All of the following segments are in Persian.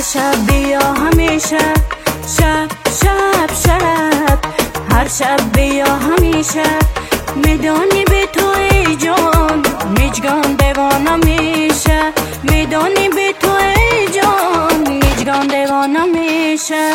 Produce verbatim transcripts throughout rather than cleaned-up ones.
شب بیا همیشه، شب شب شب، هر شب بیا همیشه. میدانی به تو ای جان میجگان دیوانه میشه، میدانی به تو ای جان میجگان دیوانه میشه.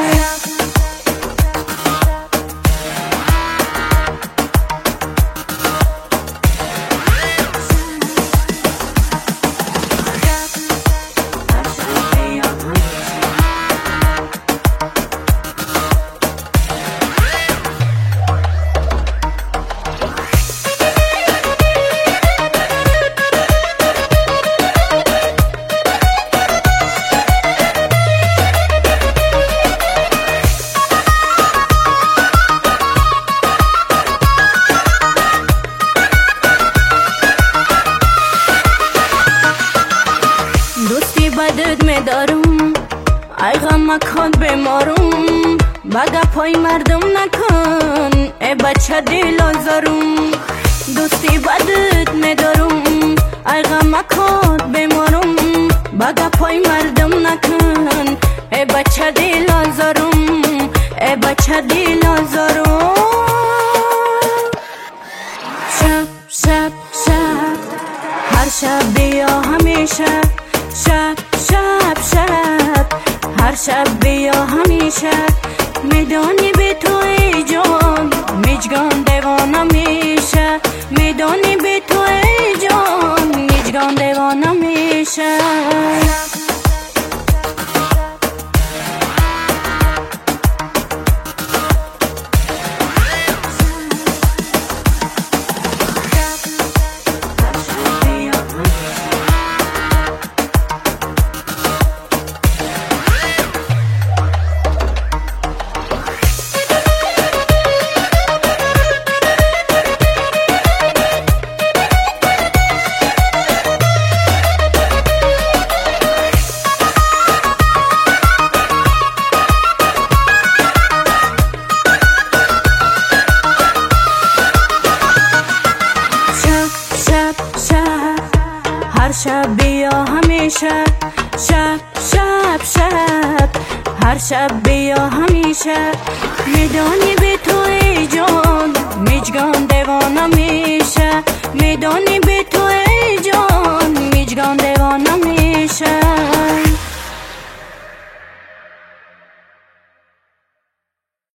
دوستی بدت میدارم ای غم کند بیمارم، بگه پای مردم نکن ای بچه دل آزارم. دوستی بدت میدارم ای غم کند بیمارم، بگه پای مردم نکن ای بچه دل آزارم، ای بچه دل آزارم. شب شب شب، هر شب بیا همیشه، شب شب شب، هر شب بیا همیشه. میدانی به تو ای جان میجگان دیوانه میشه، میدانی به تو ای جان میجگان دیوانه میشه. هر شب بیا همیشه، شب شب شب، هر شب بیا همیشه. میدانی به تو ای جان میجگان دیوانه میشه، میدانی